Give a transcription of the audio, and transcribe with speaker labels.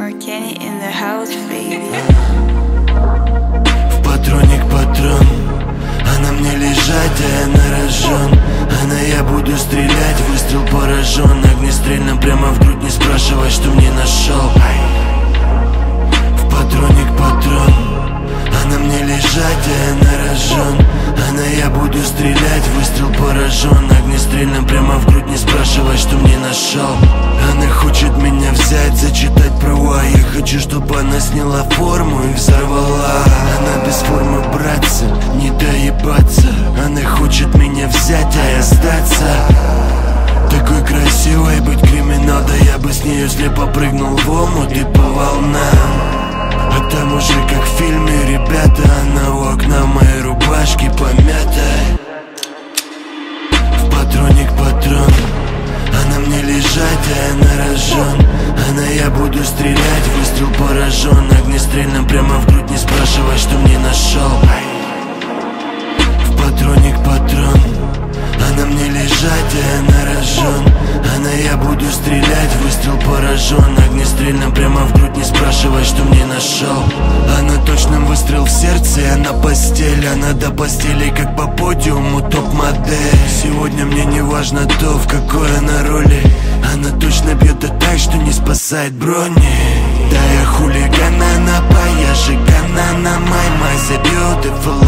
Speaker 1: Kenny in the house, baby.
Speaker 2: В патроник патрон, а на мне лежать, а я на рожон. А на я буду стрелять, выстрел поражен. Огнестрельным прямо в грудь, не спрашивай, что мне нашел. В патроник патрон, а на мне лежать, а я на рожон. А на я буду стрелять, выстрел поражен. Огнестрельным прямо в грудь, не спрашивай, что мне нашел. Она хочет меня взять, зачитать права. Я хочу, чтобы она сняла форму и взорвала. Она без формы, братца, не доебаться. Она хочет меня взять, а я сдаться. Такой красивой быть криминал, да я бы с нее слепо прыгнул в омут и по волнам. А там уже как в фильме, ребята, она у окна в моей рубашке помятая. В патроник патрон, а на мне лежать, а я на рожон. А на я буду стрелять, выстрел поражен. Огнестрельным прямо в грудь, не спрашивай, что мне нашел. В патроник патрон, а на мне лежать, а я на рожон. А на я буду стрелять, выстрел поражен. Огнестрельным прямо в грудь, не спрашивай, что мне нашел. Она точным выстрел в сердце, она постель. Она до постели, как по подиуму топ-модель. Сегодня мне не важно то, в какой она роли. Она точно бьет да так, что не спасает брони. Да я хулиган, она паяшек, она на my eyes, a beautiful